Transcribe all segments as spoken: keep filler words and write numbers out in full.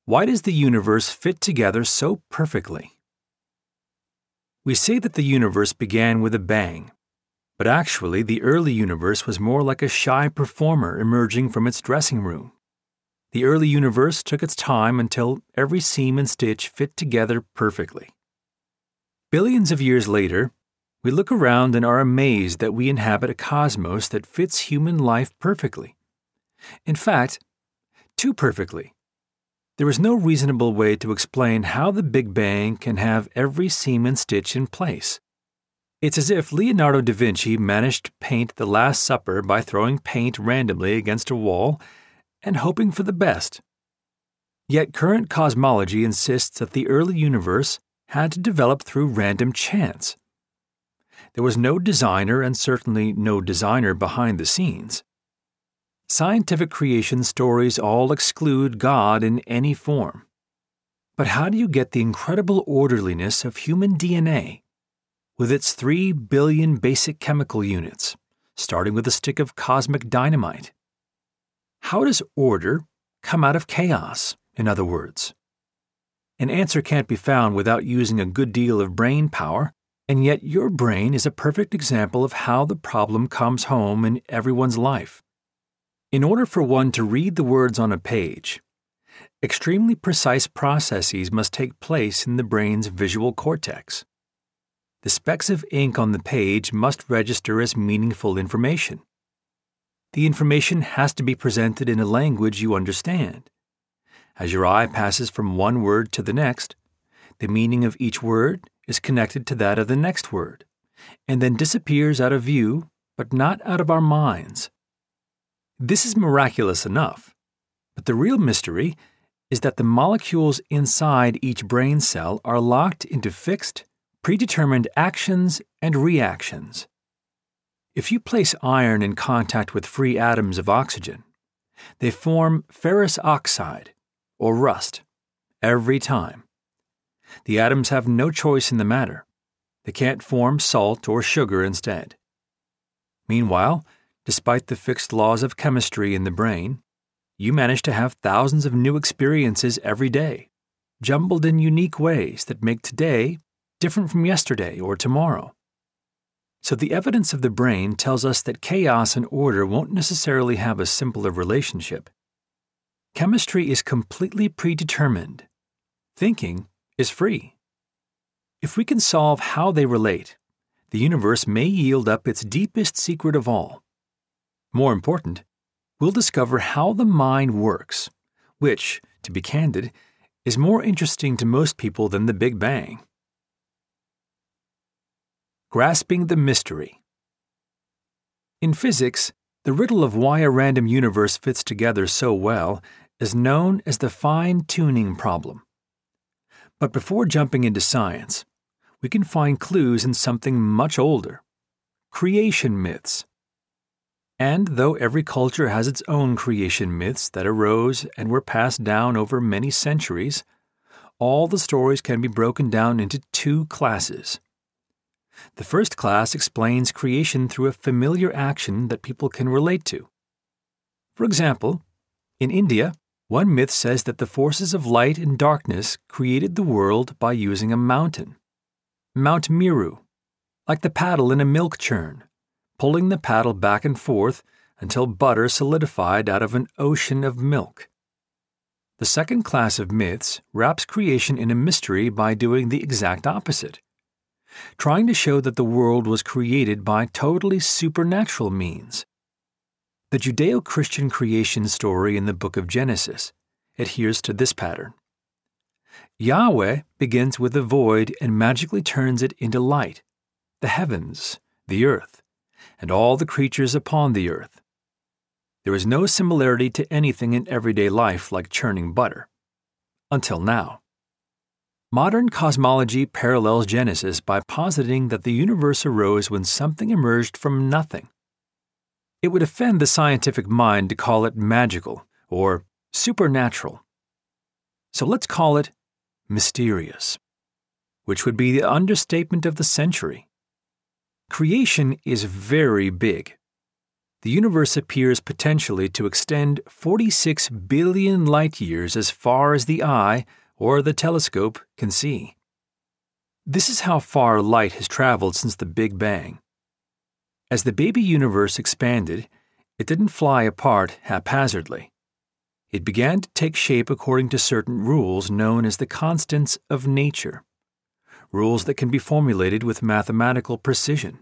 Why does the universe fit together so perfectly? We say that the universe began with a bang, but actually the early universe was more like a shy performer emerging from its dressing room. The early universe took its time until every seam and stitch fit together perfectly. Billions of years later, we look around and are amazed that we inhabit a cosmos that fits human life perfectly. In fact, too perfectly. There is no reasonable way to explain how the Big Bang can have every seam and stitch in place. It's as if Leonardo da Vinci managed to paint the Last Supper by throwing paint randomly against a wall and hoping for the best. Yet current cosmology insists that the early universe had to develop through random chance. There was no designer and certainly no designer behind the scenes. Scientific creation stories all exclude God in any form. But how do you get the incredible orderliness of human D N A, with its three billion basic chemical units, starting with a stick of cosmic dynamite? How does order come out of chaos, in other words? An answer can't be found without using a good deal of brain power, and yet your brain is a perfect example of how the problem comes home in everyone's life. In order for one to read the words on a page, extremely precise processes must take place in the brain's visual cortex. The specks of ink on the page must register as meaningful information. The information has to be presented in a language you understand. As your eye passes from one word to the next, the meaning of each word is connected to that of the next word, and then disappears out of view, but not out of our minds. This is miraculous enough, but the real mystery is that the molecules inside each brain cell are locked into fixed, predetermined actions and reactions. If you place iron in contact with free atoms of oxygen, they form ferrous oxide, or rust, every time. The atoms have no choice in the matter. They can't form salt or sugar instead. Meanwhile, despite the fixed laws of chemistry in the brain, you manage to have thousands of new experiences every day, jumbled in unique ways that make today different from yesterday or tomorrow. So the evidence of the brain tells us that chaos and order won't necessarily have a simpler relationship. Chemistry is completely predetermined. Thinking is free. If we can solve how they relate, the universe may yield up its deepest secret of all. More important, we'll discover how the mind works, which, to be candid, is more interesting to most people than the Big Bang. Grasping the mystery. In physics, the riddle of why a random universe fits together so well is known as the fine-tuning problem. But before jumping into science, we can find clues in something much older: creation myths. And though every culture has its own creation myths that arose and were passed down over many centuries, all the stories can be broken down into two classes. The first class explains creation through a familiar action that people can relate to. For example, in India, one myth says that the forces of light and darkness created the world by using a mountain, Mount Meru, like the paddle in a milk churn, pulling the paddle back and forth until butter solidified out of an ocean of milk. The second class of myths wraps creation in a mystery by doing the exact opposite, trying to show that the world was created by totally supernatural means. The Judeo-Christian creation story in the book of Genesis adheres to this pattern. Yahweh begins with a void and magically turns it into light, the heavens, the earth, and all the creatures upon the earth. There is no similarity to anything in everyday life like churning butter. Until now. Modern cosmology parallels Genesis by positing that the universe arose when something emerged from nothing. It would offend the scientific mind to call it magical or supernatural. So let's call it mysterious, which would be the understatement of the century. Creation is very big. the universe appears potentially to extend forty-six billion light-years as far as the eye or the telescope can see. This is how far light has traveled since the Big Bang. As the baby universe expanded, it didn't fly apart haphazardly. It began to take shape according to certain rules known as the constants of nature, rules that can be formulated with mathematical precision.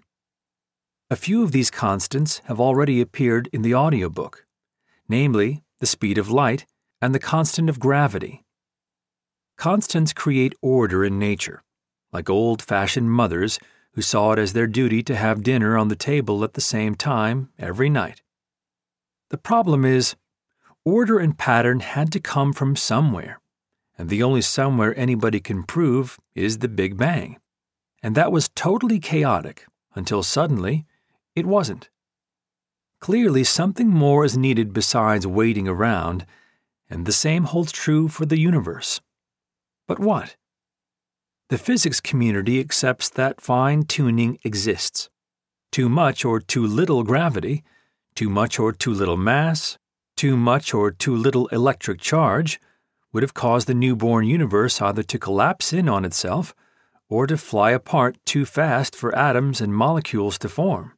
A few of these constants have already appeared in the audiobook, namely the speed of light and the constant of gravity. Constants create order in nature, like old-fashioned mothers who saw it as their duty to have dinner on the table at the same time every night. The problem is, order and pattern had to come from somewhere, and the only somewhere anybody can prove is the Big Bang. And that was totally chaotic until suddenly it wasn't. Clearly, something more is needed besides waiting around, and the same holds true for the universe. But what? The physics community accepts that fine-tuning exists. Too much or too little gravity, too much or too little mass, too much or too little electric charge would have caused the newborn universe either to collapse in on itself or to fly apart too fast for atoms and molecules to form.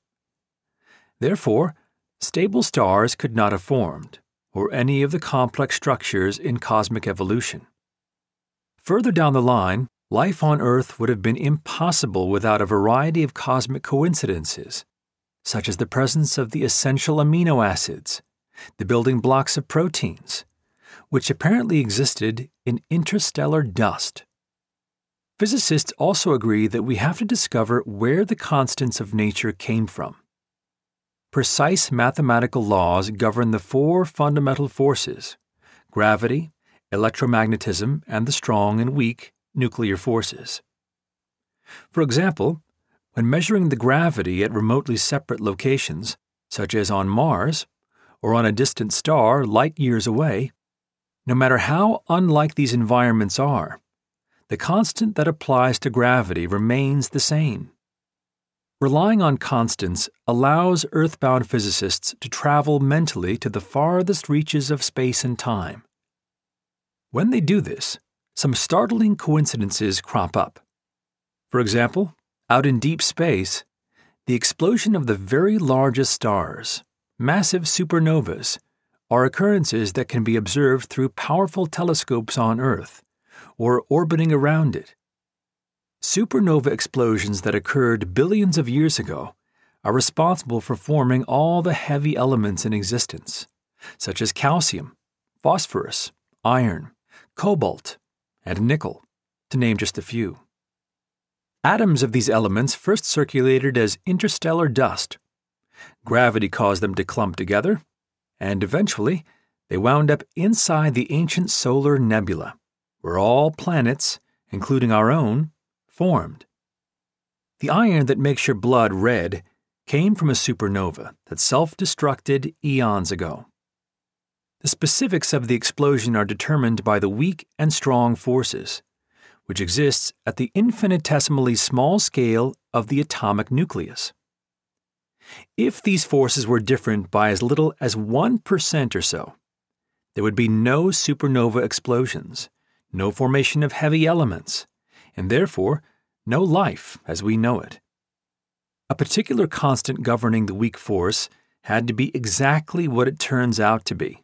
Therefore, stable stars could not have formed, or any of the complex structures in cosmic evolution. Further down the line, life on Earth would have been impossible without a variety of cosmic coincidences, such as the presence of the essential amino acids, the building blocks of proteins, which apparently existed in interstellar dust. Physicists also agree that we have to discover where the constants of nature came from. Precise mathematical laws govern the four fundamental forces: gravity, electromagnetism, and the strong and weak nuclear forces. For example, when measuring the gravity at remotely separate locations, such as on Mars, or on a distant star light years away, no matter how unlike these environments are, the constant that applies to gravity remains the same. Relying on constants allows earthbound physicists to travel mentally to the farthest reaches of space and time. When they do this, some startling coincidences crop up. For example, out in deep space, the explosion of the very largest stars, massive supernovas, are occurrences that can be observed through powerful telescopes on Earth or orbiting around it. Supernova explosions that occurred billions of years ago are responsible for forming all the heavy elements in existence, such as calcium, phosphorus, iron, cobalt, and nickel, to name just a few. Atoms of these elements first circulated as interstellar dust. Gravity caused them to clump together, and eventually they wound up inside the ancient solar nebula, where all planets, including our own, formed. The iron that makes your blood red came from a supernova that self-destructed eons ago. The specifics of the explosion are determined by the weak and strong forces, which exists at the infinitesimally small scale of the atomic nucleus. If these forces were different by as little as one percent or so, there would be no supernova explosions, no formation of heavy elements, and therefore no life as we know it. A particular constant governing the weak force had to be exactly what it turns out to be.